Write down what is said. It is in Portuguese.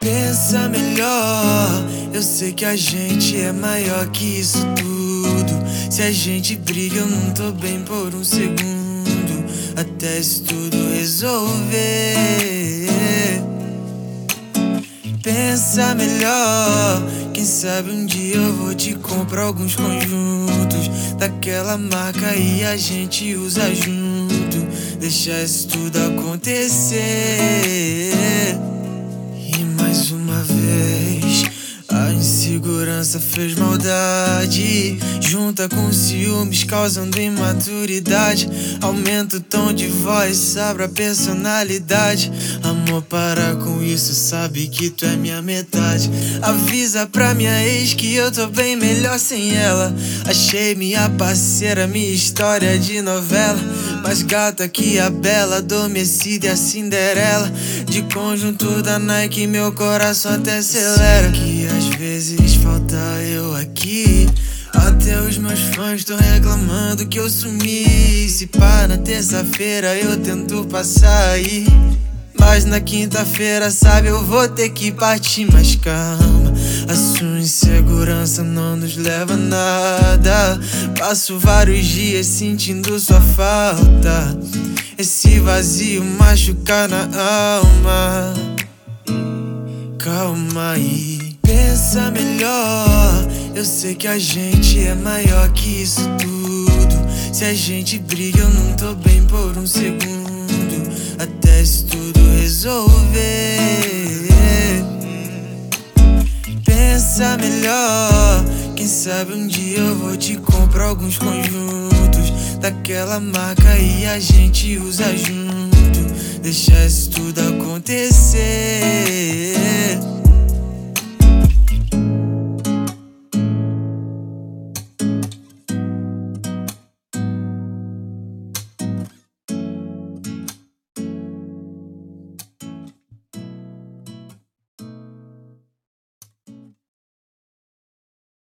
Pensa melhor, eu sei que a gente é maior que isso tudo. Se a gente briga eu não tô bem por um segundo, até isso tudo resolver. Pensa melhor, quem sabe um dia eu vou te comprar alguns conjuntos daquela marca e a gente usa junto. Deixa isso tudo acontecer. E mais uma vez a insegurança fez maldade, junta com ciúmes causando imaturidade. Aumenta o tom de voz, abre a personalidade. Amor, para com isso, sabe que tu é minha metade. Avisa pra minha ex que eu tô bem melhor sem ela. Achei minha parceira, minha história de novela. Mais gata que a Bela, adormecida e a Cinderela. De conjunto da Nike, meu coração até acelera. Que às vezes falta eu aqui, até os meus fãs tão reclamando que eu sumi. Se pá, na terça-feira eu tento passar aí, mas na quinta-feira, sabe, eu vou ter que partir. Mas calma, a sua insegurança não nos leva a nada. Passo vários dias sentindo sua falta, esse vazio machuca na alma. Calma aí, pensa melhor, eu sei que a gente é maior que isso tudo. Se a gente briga eu não tô bem por um segundo, até isso tudo resolver. Pensa melhor, quem sabe um dia eu vou te comprar alguns conjuntos daquela marca e a gente usa junto. Deixa isso tudo acontecer.